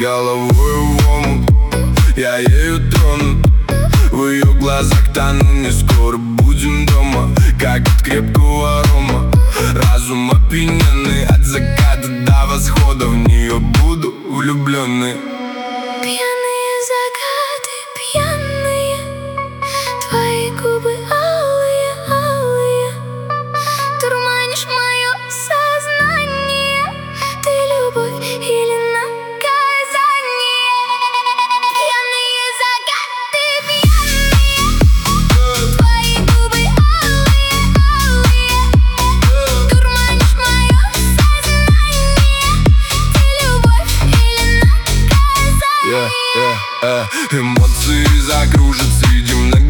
головой в омут, я ею тронут. В ее глазах тону, не скоро будем дома. Как от крепкого рома, разум опьяненный. От заката до восхода в нее буду влюбленный. Пьяные закаты, пьяные, твои губы алые, алые. Дурманишь мое сознание, ты любовь или наказание. Пьяные закаты, пьяные, твои губы алые, алые. Дурманишь мое сознание, ты любовь или наказание. Эмоции закружат среди